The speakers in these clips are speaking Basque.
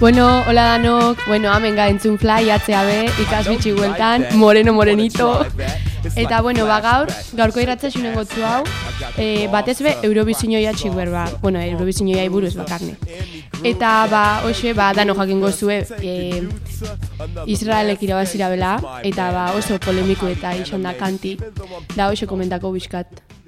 Bueno, hola danok, hemen entzun fly, ATB, ikasbitxi gueltan, morenito. Eta, gaurko irratzea xunen gotzu hau, batez be, Eurovisioia txiguer ba, Eurovisioia buruz bakarne. Eta, dano jakin gozue, Israelek irabazira bela, eta oso polemiku eta izan da kanti, da oso komentako bizkat.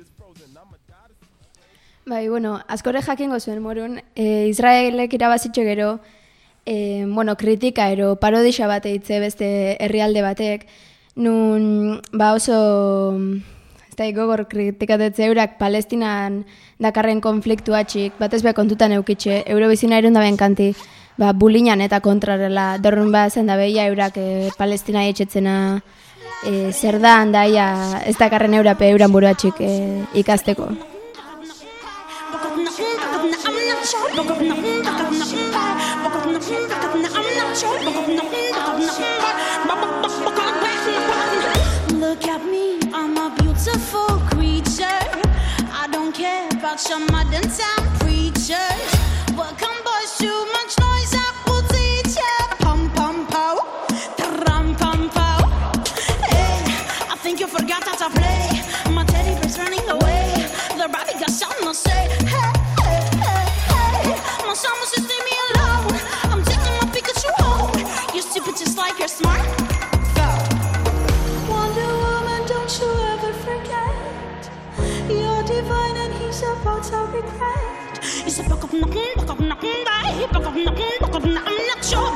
Askore jakingo zuen morun, Israelek irabazitxo gero, kritika ero parodisa bat eitze beste herrialde batek, nun oso gogor kritikatetze eurak Palestinan dakarren konfliktu atxik, batez be kontutan eukitxe, Eurovisiona erun daben kanti, bulinan eta kontrarela, dorrun zen da behia eurak Palestina etxetzena zer da handaia ez dakarren eurape euran buru atxik ikasteko. Look at me, I'm a beautiful creature. I don't care about your modern time preachers. Welcome boys, too much noise, I will teach ya. Pum pum pow, tram pum pow. Hey, I think you forgot how to play. My teddy bear's running away. The rabbit got something to say. Hey, hey, hey, hey. My son wants to leave me alone. I'm taking my Pikachu home. You're stupid just like you're smart. Don't you ever forget, you're divine and he's about to regret. You said buck up, bye. I'm not sure,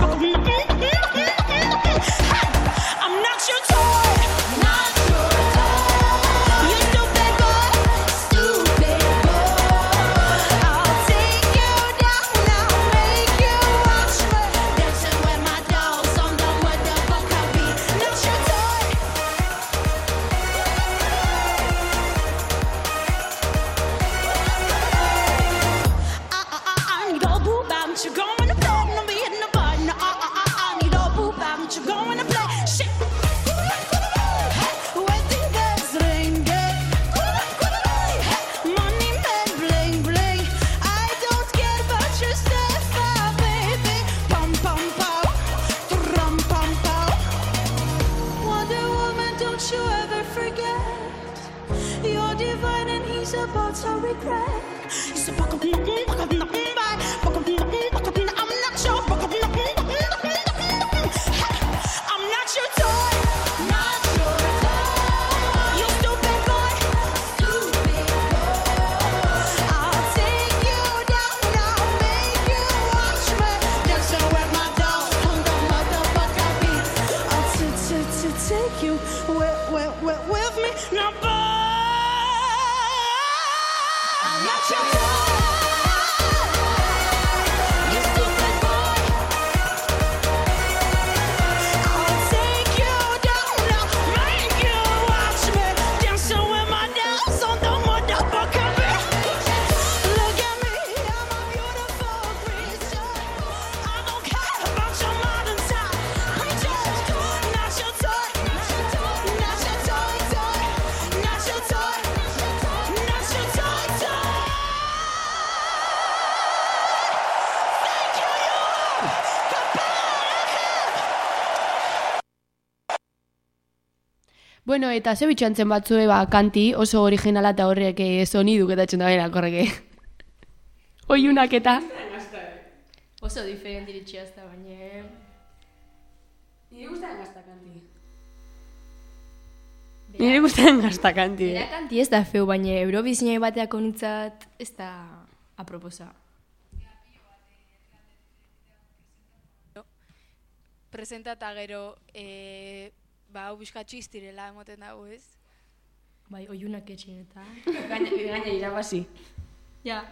I'm not your toy. Not your toy. You stupid boy. Stupid boy. I'll take you down, I'll make you watch me. Dancing with my dolls on the motherfuck I be. Not your toy. You going to play? No be hitting the button. I need a boop out. You going to play? Shit. Wedding bells ring, money men bling bling. I don't care about your style, baby. Pum pum pow, trum pum pow. Wonder Woman, don't you ever forget, you're divine and he's about to regret. You said buck up, bye. I'm not your toy. Not your toy. You stupid boy. Stupid boy. I'll take you down. I'll make you watch me. Dancing with my dolls on the motherfucker beat. I'll take you with me. Now, boy, I'm not your toy. Eta ze bitxantzen batzue kanti oso originala eta horrek soniduk eta txenda berak horrek. Oiunak eta... Oso diferent iritsi azta, baina... Nire guztaren gazta kanti. Nire kanti ez da feu, baina Eurovisioa bateako nintzat ez da aproposa. Presentata gero... hau bizkatxo iztirela emoten dago, ez? Bai, oiunak etxin eta... Gaina irabazi. Ja.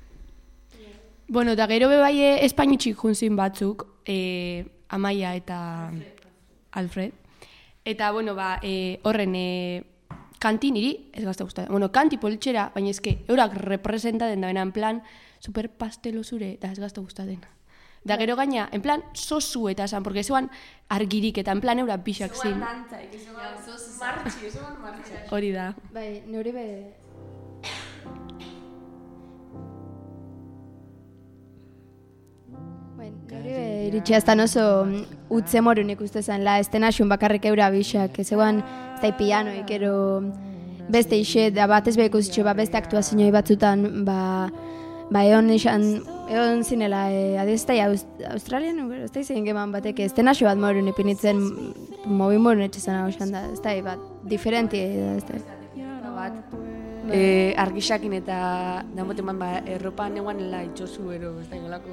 Eta gero bebai espainitxik junzin batzuk, Amaia eta Alfred. Eta, horren kanti niri, ez gazta guztatzen. Kanti politxera, baina ezke, eurak representaten da en plan, super pastelo zure, eta ez gazta guztatzen. Da gero gaina, en plan, sosu eta esan, porque zegoan argirik eta en plan eura pixak zin. Zegoan dantzaik, zegoan martxi. Hori da. Bai, nire be... iritsi aztan oso utze morun ikuste zen, la estenaxun bakarrik eura bisak, zegoan ez da pianoik, ero beste ixe, da batez behar ikusitxo, beste aktuazioi batzutan, egon zinela, adiz da, Australian, ez da izan geman batek, estenaxo bat morun ipinitzen, mobi morun etxezan hau esan da, ez da, bat, diferenti, ez da. Bat, argisakin eta damoten erropa neuanela itxosu ero, ez da ingolako...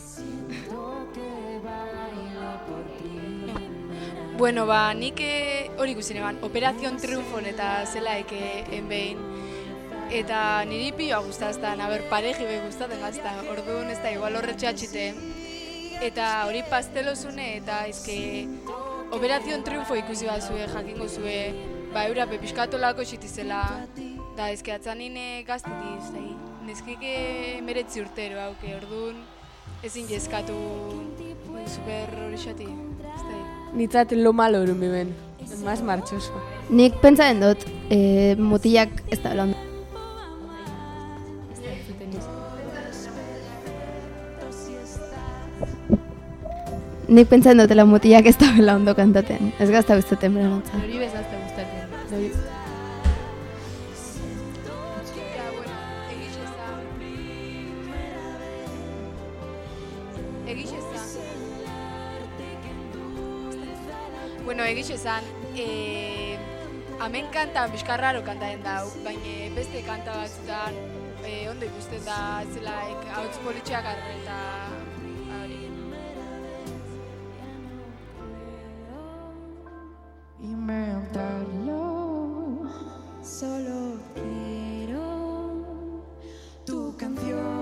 Bueno, nik hori ikusten eban, Operación Triunfon eta zelaik enbein. Eta niri pioa guztaztan, pareji behi guztaten gazta, orduan ez da igual horretxe atxite. Eta hori pastelozune eta izke Operación Triunfo ikusi bat zue, jakingo zue, eura pepiskatolako xitizela, da ezke atzanine gaztetiz, neskike meretzi urtero hauke, orduan ezin jezkatu super hori xati, ez da. Nitzat lo malo erun biben, más martxoso. Nik pentsaren dut, mutilak ez da lan. Nik pentsaren dutela mutilak ez da bela ondo kantaten, ez gazta guztaten bera nantza. Hori bezazte gustaten. Bueno, egiz esan, hemen kantan bizkarraro kantaen dau, baina beste kanta batzutan ondo ikusten da zelaik hauts politxeak arre eta hori. Inventarlo, solo quiero tu canción.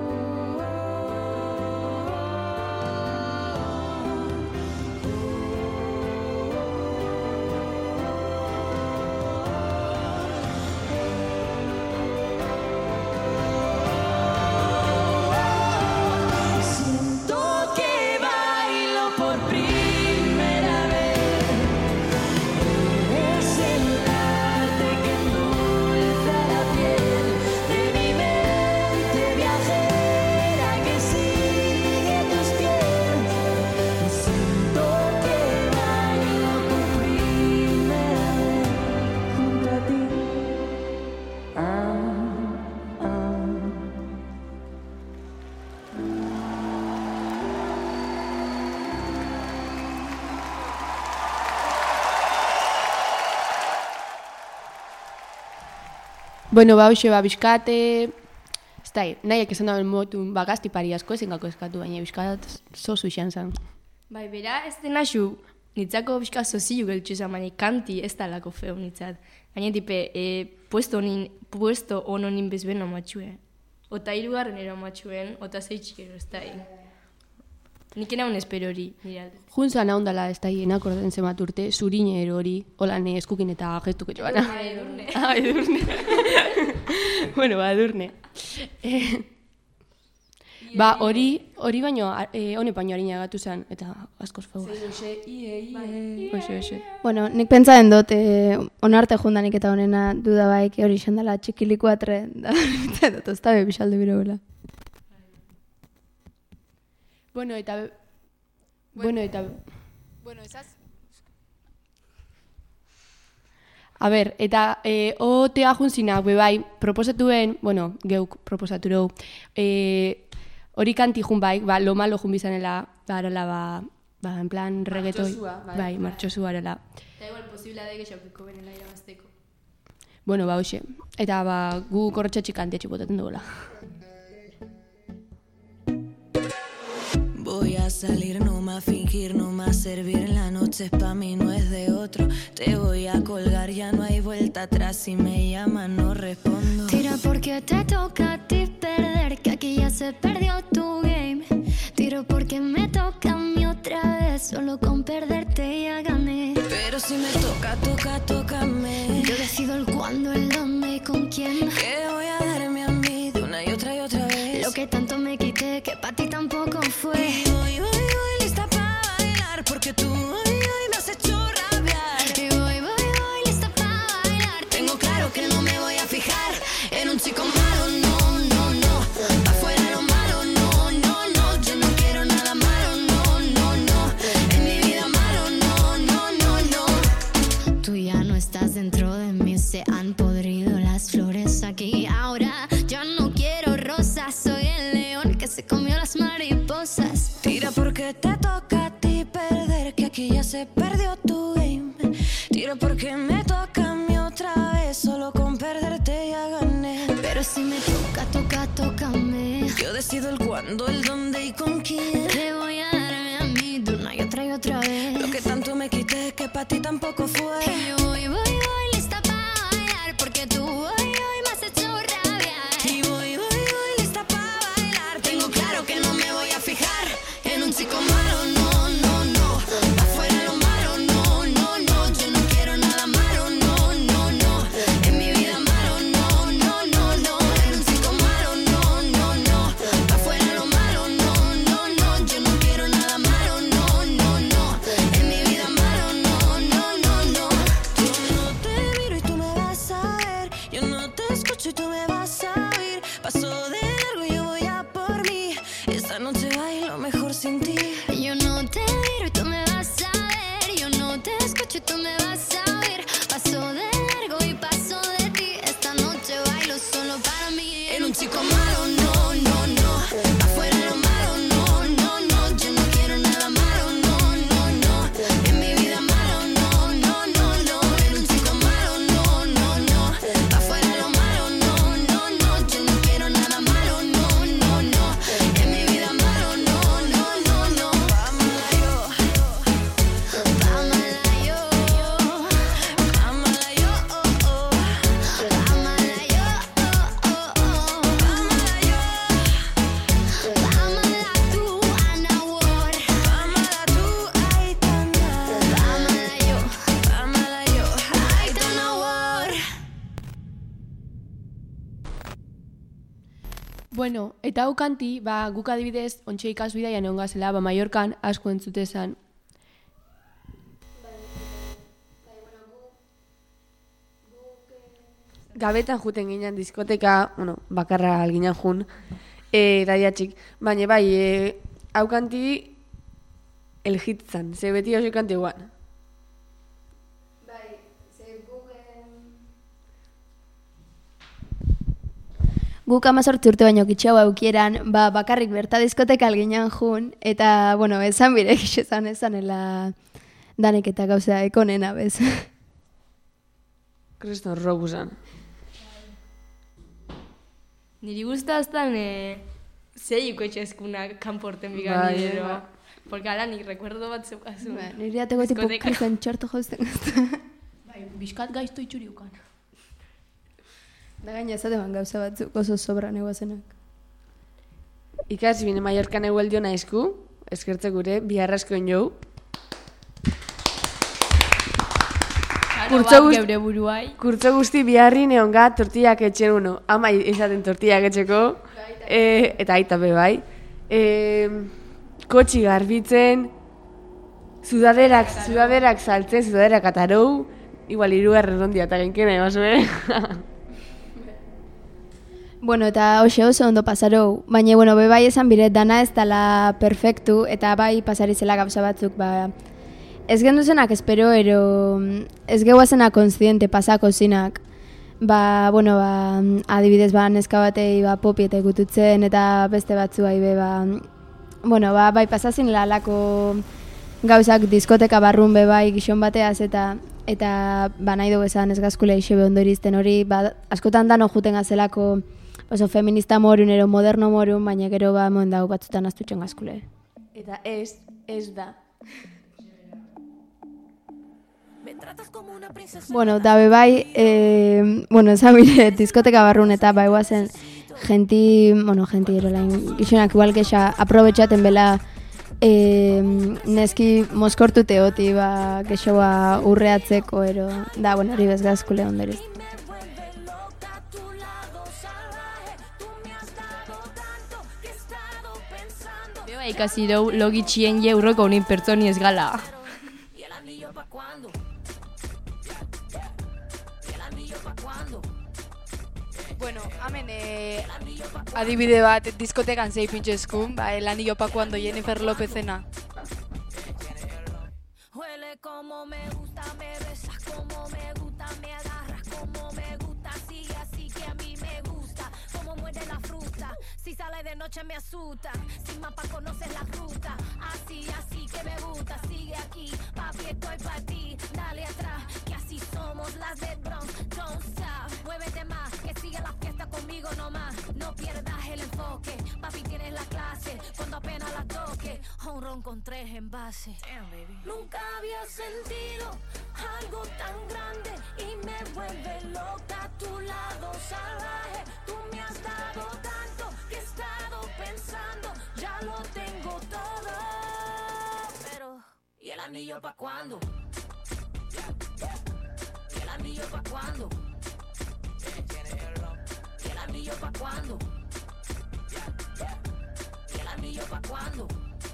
Bueno, hoxe, bizkate, ez da, nahiak esan dauen motun, gazti pari asko ezin gako eskatu, baina bizkat zozu izan zen. Bai, bera, ez denaxu, nitzako bizkat zozilu geltsu esan, baina kanti ez da lako feo nitzat. Baina tipe, puesto hononin bezben amatxue. Ota hirugarren ero amatxuen, ota zeitxik ero ez da. Nik enaun espero hori, nire alde. Juntzan ahondala ez da, enakorden zemat urte, zurine ero hori, holan eskukin eta gestuko joana. Edurne. Edurne. Bueno, edurne. Hori baino, hone paino harina gatu zen, eta askoz feu. Oxe. Bueno, nik pentsaren dut, onarte jundanik eta honena dudabaik hori izan dela txikiliko atre, da, dut, ez da bebisalde biro bela. Bueno, ezaz... A ber, eta otea juntzinak bebai proposatuen, bueno, geuk proposatu hori kanti jun bai, lo malo jun bizanela, arala, en plan reggaetoi, bai, martxosu arala. Eta igual posibila da egexaukiko benela irabazteko. Bueno, hoxe, eta gu korrotxatxik kantiatxik botaten dugula. Voy a salir, no más fingir, no más servir. La noche es pa' mí, no es de otro. Te voy a colgar, ya no hay vuelta atrás. Si me llaman, no respondo. Tira porque te toca a ti perder, que aquí ya se perdió tu game. Tiro porque me toca a mí otra vez, solo con perderte ya gané. Pero si me toca, tócame. Yo decido el cuándo, el dónde y con quién. Que voy a darme a mí de una y otra vez. Lo que tanto me quité, que pa' ti tampoco fue. Y voy, lista pa' bailar, porque tú hoy me has hecho rabiar. Y voy, lista pa' bailar. Tengo claro que no me voy a fijar en un chico malo, no. Pa' fuera lo malo, no. Yo no quiero nada malo, no. se perdió tu game. Tiro porque me toca a mí otra vez. Solo con perderte ya gané. Pero si me toca, tócame. Yo decido el cuándo, el dónde y con quién. Te voy a darme a mí de una y otra vez. Lo que tanto me quité que para ti tampoco fue. Y yo voy lista para bailar. Porque tú hoy me has hecho rabiar. Y voy lista para bailar. Tengo claro que no me voy a fijar en un chico malo, no. Afuera lo malo, no. Yo no quiero nada malo, no. En mi vida malo, no. En un chico malo, no. Afuera lo malo, no. Yo no quiero nada malo, no. En mi vida malo, no. Yo no te miro y tú me vas a ver. Yo no te escucho y tú me vas a oír. Paso de largo y yo voy a por mí. Esta noche bailo mejor sin ti. Yo no te miro y tú me vas a ver. Yo no te escucho y tú me vas a oír. Paso de largo y paso de ti. Esta noche bailo solo para mí. En un chico malo, no. Afuera lo malo, no. Yo no quiero nada malo, no. En mi vida malo, no. En un chico malo, no. Afuera lo malo, no. Yo no quiero nada malo, no. En mi vida malo, no. Bueno, eta hau kanti, guk adibidez, ontxe ikasbidaian egon gazela, Mallorcan asko entzutezan. Gabetan juten ginen diskoteka, bakarra alginan jun, dadiatxik. Baina bai, hau kanti el hit zan, ze beti oso kanti guan. Guk 18 urte baino kitxau aukieran, bakarrik berta diskoteka alginan jun, eta, esan birek esanela danek eta gauza ekonena bez. Kriston rogu zan. Niri guztaztan zeiko etxezkunak kanporten bigan nidero. Porque ala nik recuerdo bat zeukazu. Niri ateko tipo krisen txarto jauzten gazta. Bizkat gaizto itxuriukan. Da gaina ezateban gauza batzuk oso sobra neguazenak. Ikasi bine Mallorcan egueldio naizku, eskertze gure, biharraskoen jau. Kurtzo guzti biharri neonga tortillak etxen uno. Ama izaten tortillak etxeko, eta aita be bai. Kotxi garbitzen, zudaderak saltzen, zudaderak atarou, igual 3 rondia eta genkena ebasue. Bueno, eta hoxe oso ondo pasarou, baina, bai esan biret dana ez dala perfektu, eta bai pasari zela gauza batzuk, ez genduzenak espero, ez gehuazena konstiente pasako zinak, adibidez, neska batei, popi eta ikututzen, eta beste batzu bai pasazin lalako gauzak diskoteka barrun bai gixon bateaz, eta nahi dugu esan ez gazkule isebe ondo irizten hori, askotan dano juten gazelako oso feminista morun, moderno morun, baina gero moen dago batzutan aztutzen gazkule. Eta ez da. Da bai, esan bire, diskoteka barrun eta bai guazen genti erolain gixonak igual gexa aprobetxaten bela neski moskortu teoti gexoa urreatzeko hori bezgazkule onderiz. Ikasi dau logitxien eurroko unin pertsoni ez gala. Bueno, hemen adibide bat diskotekan zei pintxezkun, el anillo pa cuando Jennifer Lopezena. Huele como me gusta, me besas como me gusta, me agarras como me gusta, sigue así que a mí me gusta, como muerde la fruta. Si sale de noche me asusta, sin mapa conoces la ruta. Así que me gusta, sigue aquí, papi estoy para ti. Dale atrás, que así somos las de Bronx, don't stop. Muévete más, que sigue la fiesta conmigo nomás. No pierdas el enfoque, papi tienes la clase, cuando apenas la toque. Home run con 3 envases. Damn, baby. Nunca había sentido algo tan grande y me vuelve loca tu lado salvaje. Tú me has dado tanto que he estado pensando, ya lo tengo todo. Pero, ¿y el anillo pa' cuándo? ¿Y el anillo pa' cuándo? ¿Y el anillo pa' cuándo? ¿Y el anillo pa' cuándo?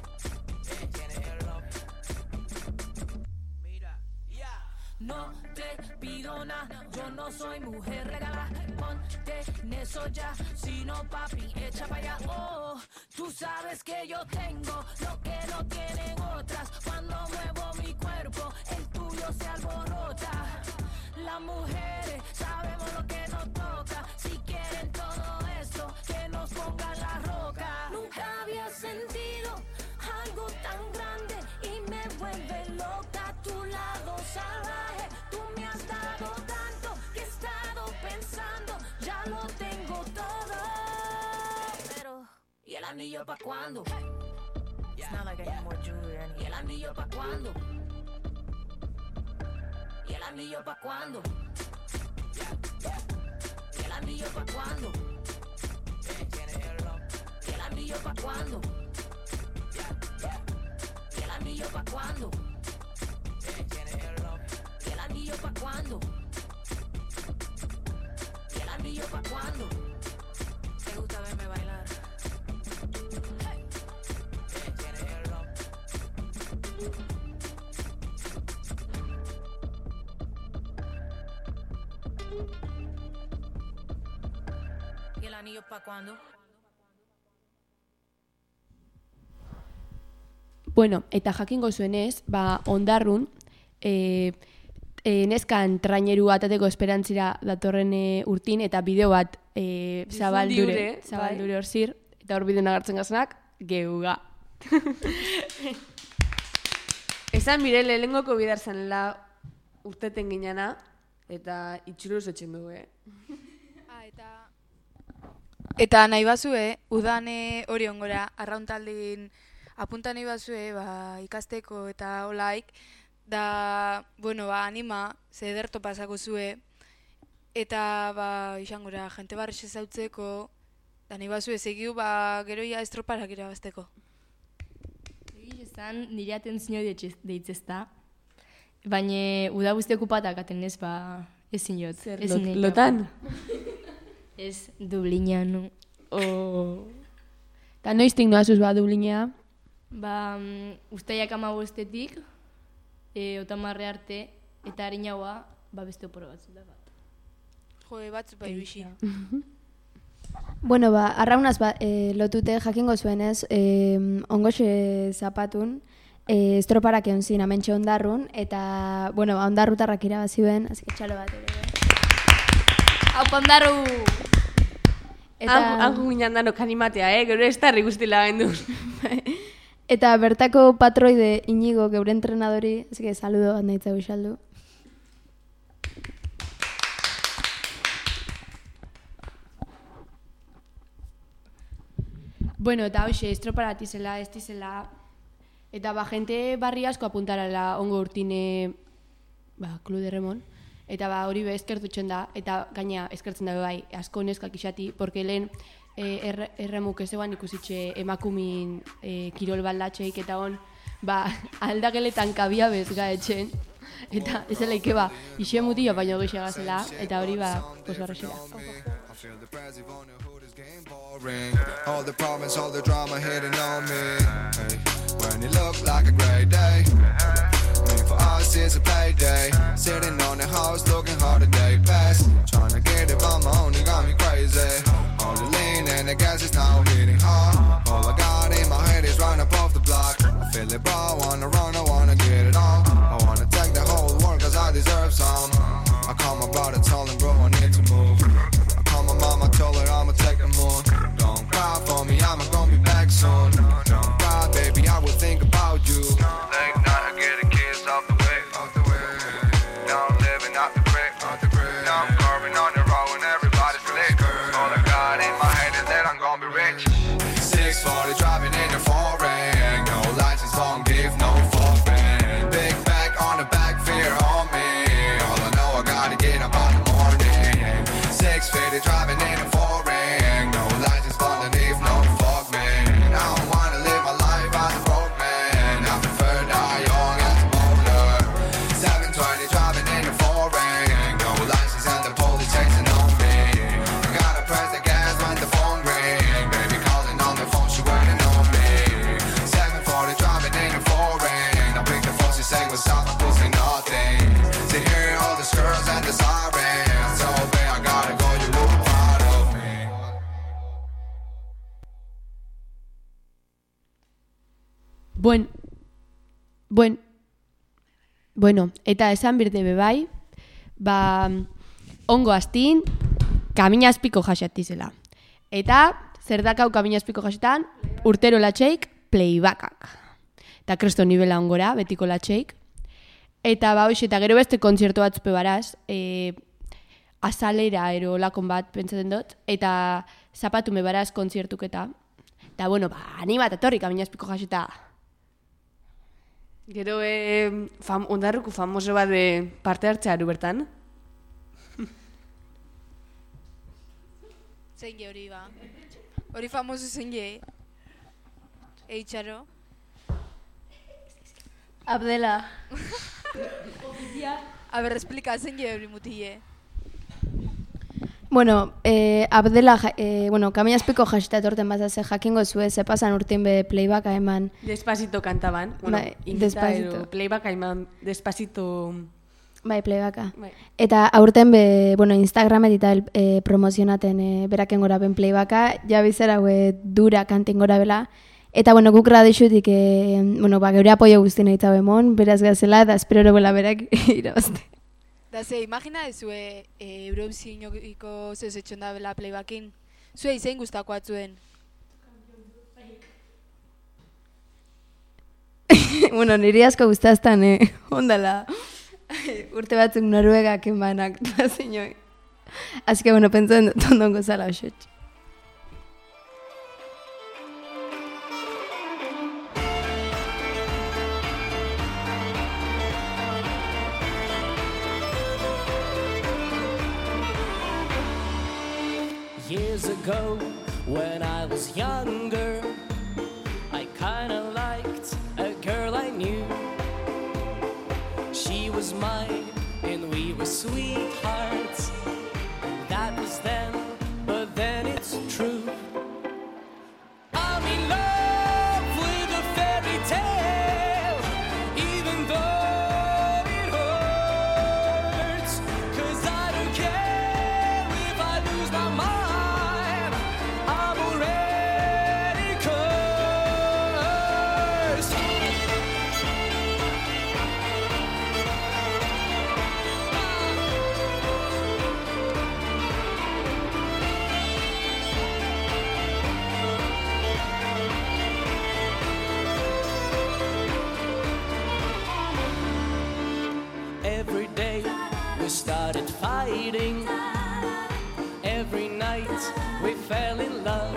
No te pido nada, yo no soy mujer regalada. Ponte en eso ya, si no papi, echa para allá. Oh, tú sabes que yo tengo lo que no tienen otras. Cuando muevo mi cuerpo, el tuyo se alborota. Las mujeres sabemos lo que nos toca. Si quieren todo esto, que nos pongan la roca. Nunca había sentido algo tan grande y me vuelve loca tu lado salvaje. Tú me has dado tanto que he estado pensando, ya lo tengo todo. Pero, ¿y el anillo pa' cuándo? It's not like I need more jewelry or anything. ¿Y el anillo pa' cuándo? ¿Y el anillo pa' cuándo? ¿Y el anillo pa' cuándo? ¿Y el anillo pa' cuándo? ¿Y el anillo pa' cuándo? ¿Y el anillo pa' cuándo? ¿Y el anillo pa' cuándo? ¿Te gusta verme bailar? ¿Y el anillo pa' cuándo? Bueno, eta jakingo zuenez, Ondarrun, neskan traineru atateko esperantzira datorren urtin, eta bideo bat zabaldure horzir, eta hor bideon agertzen gazenak, geuga. Esan bire, lehengoko bidar zanela urteten ginana, eta itxuruz etxen dugu, Eta nahi bazue, udan hori ongora, arrauntaldin apunta nahi bazue, ikasteko eta olaik, da, anima, zederto pasako zue, eta, izangora, jente barrexe zautzeko, da nahi bazue, segiu, geroia estroparak irabazteko. Egiz esan, nire atentzio deitzezta, baina uda guzti okupatak atenez, ezin jot. Zer, lotan? Ez, Dublinean. Eta noiztik noazuz Dublinea? Uztaiak 15-etik, otamarre arte, eta harinagoa, beste oporo batzu da bat. Jo, batzu iruixi. Bueno, arraunaz lotute jakingo zuenez, ongoxe zapatun, estroparak egon zin amentxe Ondarrun, eta, ondarrutarrak irabazioen, así que txalo bat ere. Haupa Ondarru! Hango ginen danok animatea, gero ez tarri guztila gendun. Eta bertako patroide Inigo geure entrenadori, así que saludo bat nahitza guixaldu. Bueno, eta hoxe, estroparat izela, ez dizela, eta jente barri asko apuntarala ongo urtine, Club de Remon, eta hori eskertutzen da, eta gaina eskertzen da bai, asko neskak isati, porque lehen erremuk ez eban ikusitxe emakumin kirol baldatxeik, eta aldageletan kabia bezga etxen, eta ez dela ike ise mutia baino gehiago gazela, eta hori posbarrexera. All the problems, all the drama hitting on me. Hey, when it look like a great day, for us it's a payday. Sitting on the house looking how the day pass. Trying to get it on my own, it got me crazy. All the lean and the gas is now hitting hard. All I got in my head is run up off the block. I feel it, bro, I wanna run, I wanna get it on. I wanna take the whole world cause I deserve some. I call my brother, told him, bro, I need to move. I call my mama, told her I'ma take the moon. Don't cry rich. 640 driving in a foreign. No license, won't give no forfeit. Big bag on the back, fear on me. All I know, I gotta get up in the morning. 650 driving in a foreign. No license, underneath, no fuck man. I don't wanna live my life as a broke man. I prefer die young as a older. 720 driving in a foreign. No license and the police chasing on me. I gotta press the gas when the phone ring. Baby calling on the phone, she waiting on me. 740 driving in a foreign. I pick the phone, she saying what's up, I'm losing nothing. See here all the skirts and the sirens. So bad, I gotta go, you look proud of me. Bueno, eta esan birte bebai, ongo astin, kaminazpiko jasatizela. Eta, zer dakau kaminazpiko jasetan, urtero latxeik, playbackak. Eta kresto nivela ongora, betiko latxeik. Eta hoxe, eta gero beste kontzertu batzpe baraz, azalera ero lakon bat pentsatzen dut, eta zapatume baraz kontzertuk eta bueno, animat etorri kaminazpiko jaseta. Gero, ondarruko famoso bat parte hartzea aru bertan. Zein ge hori ba. Hori famoso zein ge. Eitxaro. Abdela. A ber, explika zein ge hori mutile. Bueno, Abdela, kaminazpiko jaseta etorten bazaze jakingo zue, ze pasan urtin be playbacka eman. Despacito kantaban. Bueno, Bai, ingita Despacito. edo playbacka eman despacito. Bai, playbacka. Bai. Eta aurten be, Instagramet eta promozionaten beraken gora ben playbacka, ja bizera dura kantin gora bela. Eta, guk radixutik, geure apoio guztien egita bemon, beraz gazela, eta espero bela berak irabazte. Da ze, imagina ezue Eurovisioniko zezetxon da bela playbackin. Zue izein guztako atzuen. Niri asko guztaztan, ondala urte batzuk Noruegak enbanak zinoi. Así que, pentsen dut ondongo zala osoetxe. Years ago, when I was younger, I kinda liked a girl I knew. She was mine, and we were sweethearts. That was then, but then it's true. I'm in love with a fairy tale, even though it hurts. 'Cause I don't care if I lose my mind. I'm already cursed. Every day we started fighting. Every night we fell in love.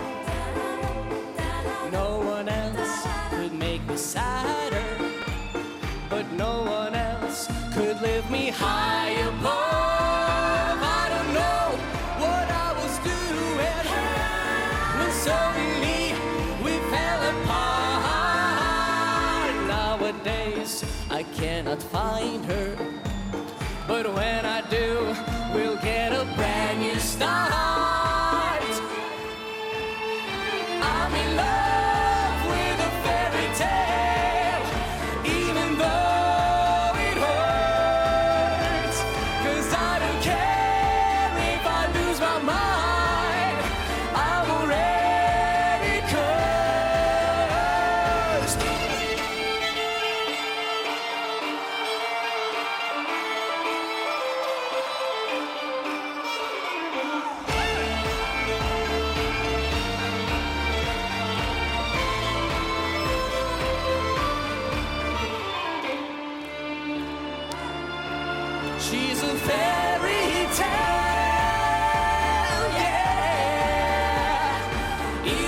No one else could make me sadder, but no one else could lift me high above. I don't know what I was doing when suddenly we fell apart. Nowadays I cannot find her, but when I do, we'll get a brand new start. I'm in love with a fairy tale, even though it hurts. 'Cause I don't care if I lose my mind. I'm already cursed.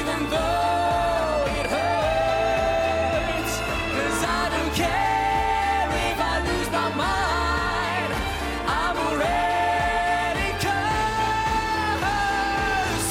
even though it hurts. 'Cause I don't care if I lose my mind. I'm already cursed.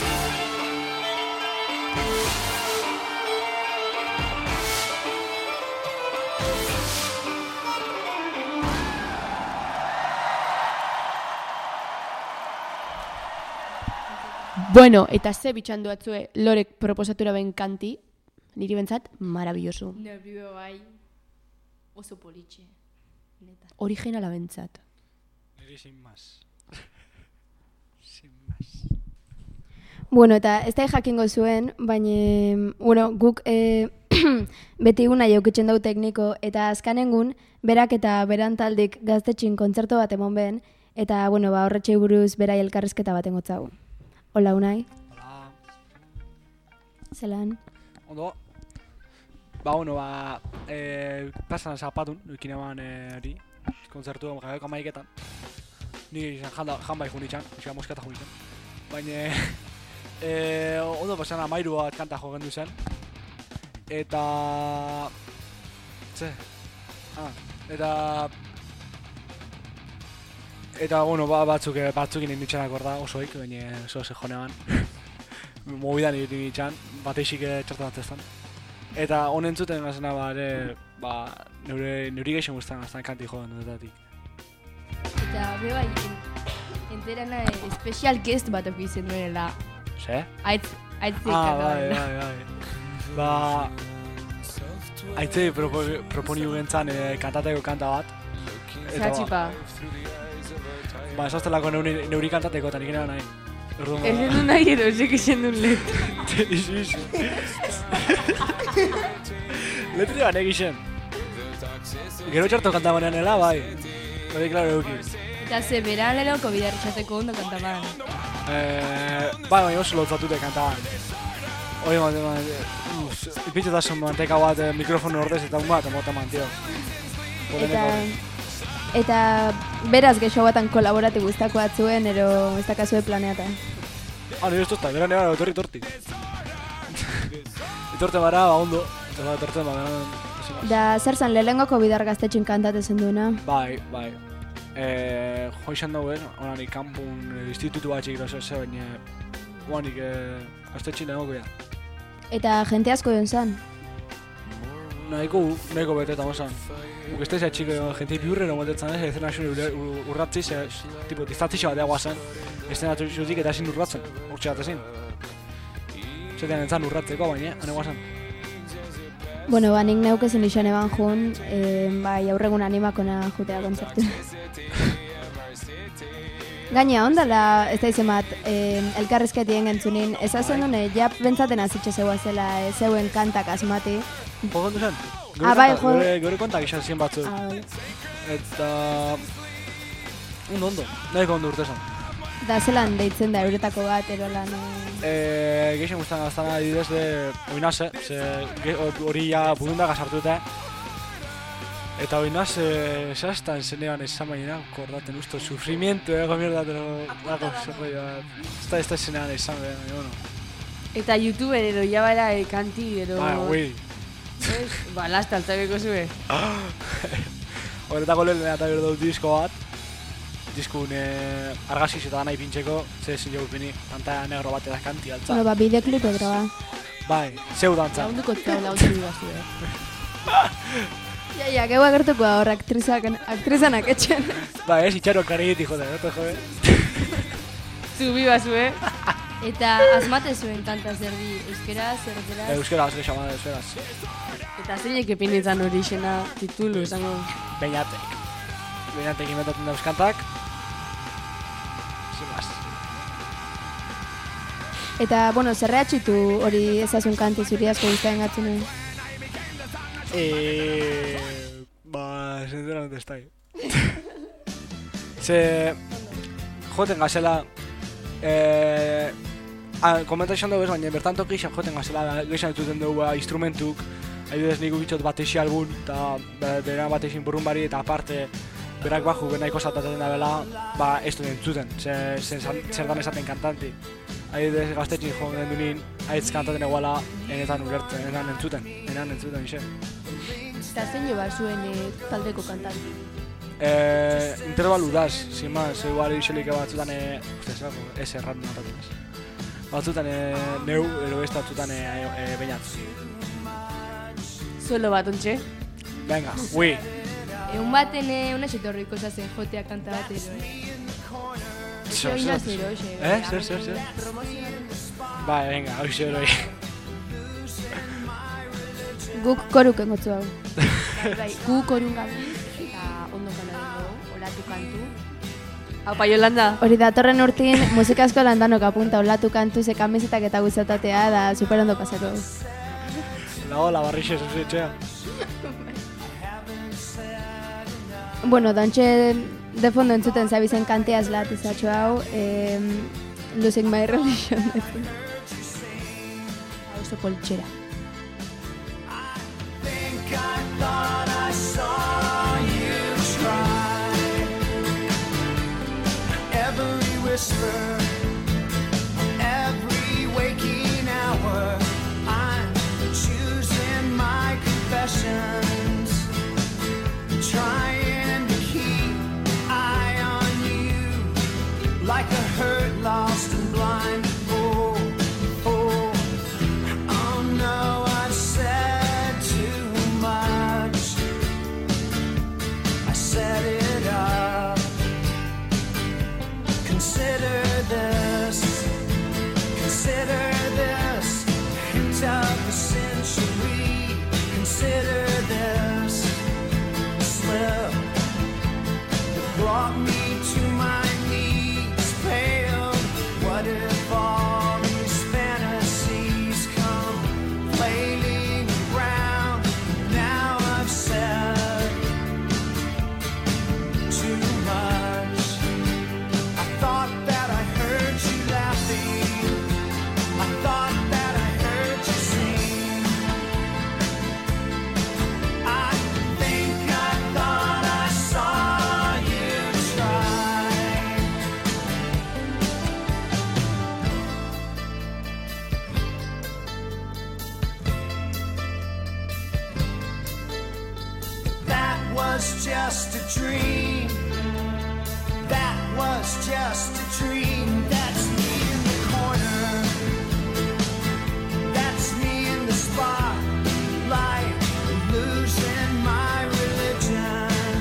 Bueno, eta ze bitxandu batzue Lorek proposatura ben kanti, niri bentzat, marabilloso. Nervio bai, oso politxe. Neta. Originala bentzat. Niri sin más. Sin más. Bueno, eta ez da jakingo zuen, baina, bueno, guk beti guna jaukitzen dau tekniko, eta azkanengun, berak eta beran taldik gaztetxin kontzertu bat emon ben, eta, bueno, ba, horretxei buruz berai elkarrizketa bat engotzagu. Hola, Unai. Hola. Zelan? Ondo. Ba, bueno, ba, pasan zapatun, nukin eman hori, kontzertu gaioko amaiketan. Ni jan bai junitxan, usia moskata junitxan. Baina, ondo pasan amairu bat kanta jo gendu zen. Eta... Eta, bueno, batzukin inditxanak orda, osoik, baina oso ze jonean. Mobidan inditxan, bateixik txartan batzestan. Eta honen zuten gazena, neuri geixen guztan gaztan kanti joan dutatik. Eta bai, enterana special guest bat okizen duela. Se? Aitzik bai. Ba... Aitzei proponiu gentzan kantateko kanta bat. Zatxipa. Ba, esaztelako neuri kantateko eta nik nena nahi. Ez du nahi edo, zek izen duen letra. Isu. Letri ban egisen. Gero txarto kanta baneanela, bai. Hori, klaro euki. Eta ze beran lehenoko bidarritxateko ondo kantaban. Bai, oso lotzatute kantaban. Hori, ipitxetasun manteka bat mikrofonu ordez eta un bat, emotaman, tio. Eta beraz gexo batan kolaborati guztako batzuen, ero ez dakazue planeatan. Nire ez duzta, bera nire etorri. Itorte bara, ba, ondo. Eta etortzen, ba, Da, zer zan lehengoko bidar gaztetxin kantatezen duena? Bai. Jo izan dauen, honanik kanpun institutu bat txik dozo ze, baina honanik gaztetxin lehengoko ya. Eta jente asko joan zan? Nahiko bete eta mozan. Ez da txik jente biurrero motetzen ez, ezena xun urratziz, tipo, diztatzixe bat egoa zen. Ez dena zuzik eta ezin urratzen, urtsi bat ezin. Zetean entzan urratzeko, baina, anegoa zen. Bueno, ba, nik neukezen izan eban jun, bai, aurregun animakona jutea kontzertu. Gaina, ondala, ez da izen bat, elkarrizketien gentzunin, ezazen dune, ja bentzaten azitxe zegoa zela, zeuen kantak asmati. Jogondu zen? Gure kontak izan zien batzuk. Eta... Ondo, nahiko ondo urte zen. Da zelan deitzen da euretako bat, erolan... Geixen guztan gaztan adidez de oinaz, hori ja budundak asartute. Eta oinaz, zehaztan zenean esan baina, kordaten usto, sufrimiento, mierda, dago zerroi bat. Ez da zenean esan baina, bueno. Eta youtuber edo jabara kanti edo... Ui. Ba, lasta altzabeko zue. Horretako lehen eta berdau disko bat. Diskun argaziz eta nahi pintxeko, ze ezin jogu pini, pantalla negro bat eta kanti altza. Bueno, ba, bideoklipe graba. Bai, zeu dantza. Launduko zau laundu bazu, Ja, geu agertuko hor aktrizanak etxen. Bai, ez itxaroak karigiti jode, jode. Zubi bazu, Eta asmate zuen kanta zerdi, euskeraz, erderaz? Euskeraz, euskeraz. Eta zeinek epinitzen hori izena titulu, esango? Beinatek inventatzen dauz kantak. Sin más. Eta, bueno, zerre atxitu hori ezazun kanti zuri asko guztaren gatzenen? Sinceramente ez da. Ze... Joten gazela... Komenta izan dugu ez, baina bertan toki izan joten gazela geixan dututen dugu instrumentuk. Adibidez nik bitxot batexi albun, eta bera batexin burrun bari, eta aparte berak baju benaiko zataten da bela, ba, ez duen entzuten, zer dan esaten kantanti. Adibidez, gaztetxin joan den haitz kantaten eguala, enetan ulertzen, enetan entzuten, ise. Eta zein jo zuen taldeko kantanti? Intervalu daz, sin más, igual iselik batzutan, ez erran natatunaz. Batzutan neu, ero ez batzutan bainatz. Suelo bat, ontxe? Venga, ui. Egun baten una xetorriko zazen jotea kanta bat ero, Zer? Ba, venga, hoxe eroi. Guk koruken gotzu hau. Gu korun gabi, eta ondo kanadeko, olatu kantu. Aupa, Yolanda. Hori datorren urtin, musika asko landanok apunta olatu kantu, ze kamisetak eta guzatatea, da super ondo pasako. La barrixe, zuzetxea. Bueno, dantxe de fondo entzuten zabizen kanteaz lat izatxo hau, Losing My Religion. Oso politxera. I thought I saw you try. Every whisper, every waking hour, I'm choosing my confessions, trying to keep eye on you, like a hurt, lost and blind. Oh no, I've said too much. I set it up. Consider this hint of the century. Consider this slip that brought me to my knees, pale. What if all these fantasies come flailing around? Now I've said too much. I thought that I heard you laughing. I thought that I heard you sing. I think I thought I saw you try. That was just a dream. That was just a dream. That's me in the corner. That's me in the spotlight, losing my religion,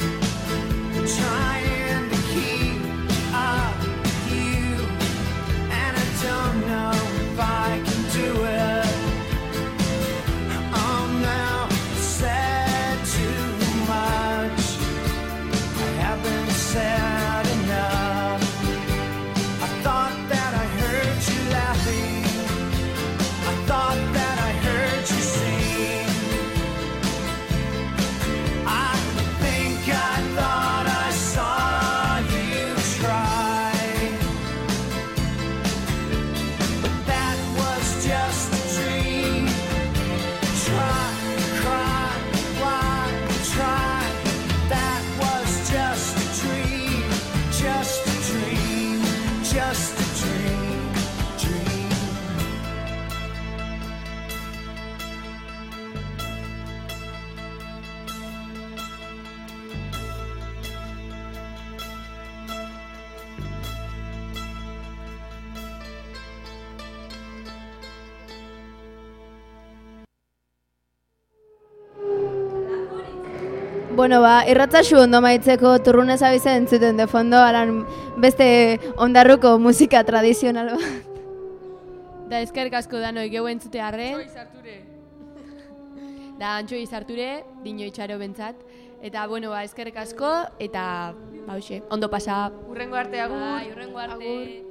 trying to keep up with you, and I don't know if I can do it. Oh no, I said too much. I haven't said enough. I thought that I heard you laughing. I thought that I heard you sing. I think I thought I saw you try. But that was just a dream. Try, cry, why try? That was just a dream, just a dream, just a dream, dream. Bueno, irratzazu ondo maitzeko turrunez abizen entzuten de fondo, alan beste ondarruko musika tradizional bat. Da eskerrik asko danoi geu entzute arren. Da Antxoi Sarture, Dino Itxaro bentzat. Eta, bueno, eskerrik asko, eta, hoxe, ondo pasa. Urrengo arte, agur. Urrengo arte.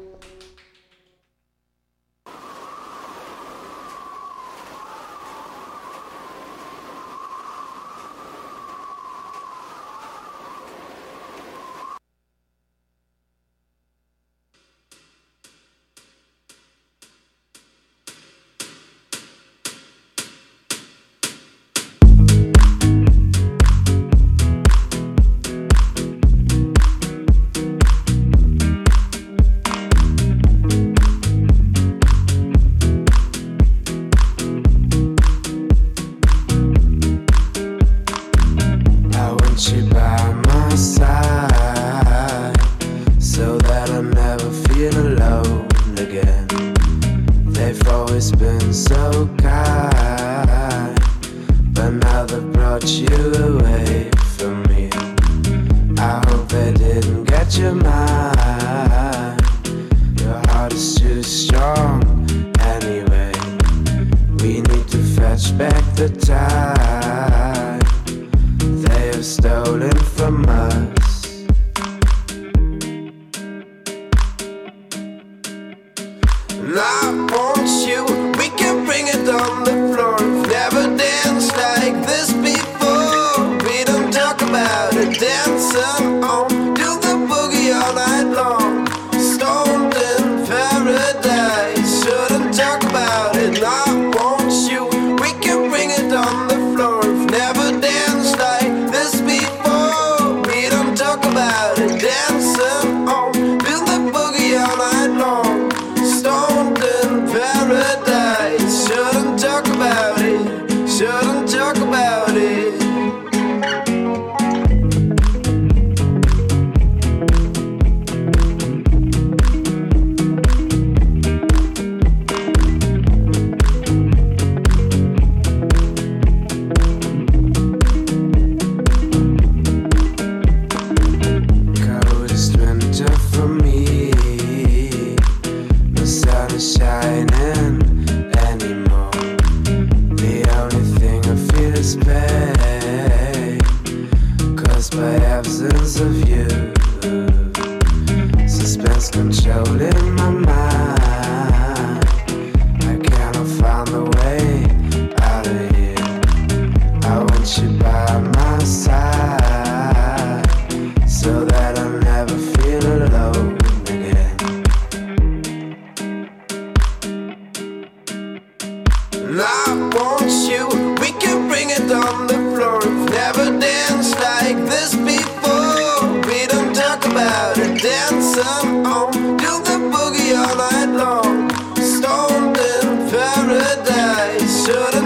been so kind, but now they brought you away from me. I hope they didn't get your mind. Your heart is too strong anyway. We need to fetch back the time they have stolen from us. And I want you, we can bring it on the floor. We've never danced like this before. We don't talk about it, dancing on, do the boogie all night long. Stoned in paradise, shouldn't talk about it. And I want you, we can bring it on the floor. We've never danced like this before. We don't talk about it, dancing on, do the boogie all night long. Stoned in paradise, shouldn't talk about it, shouldn't talk about it. Coldest winter for me, the sun is shining anymore. The only thing I feel is pain, caused by absence of you. Suspense controlling my mind. I cannot find the way out of here. I want you by my side, so that I'll never feel alone again. And I want you, we can bring it on the floor. We've never danced like this before. We don't talk about it, dancing on, do the boogie all night long. Stoned in paradise, should've